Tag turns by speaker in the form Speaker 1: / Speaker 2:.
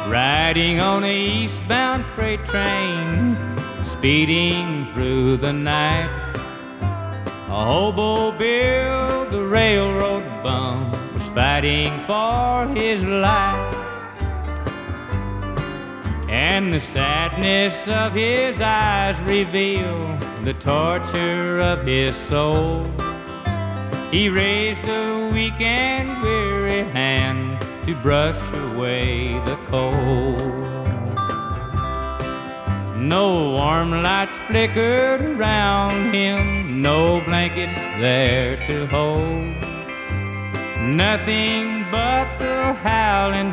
Speaker 1: riding on a eastbound freight train, speeding through the night. A hobo Bill, the railroad bum, was fighting for his life. And the sadness of his eyes revealed the torture of his soul. He raised a weak and weary hand to brush away the cold. No warm lights flickered around him, no blankets there to hold. Nothing but the howling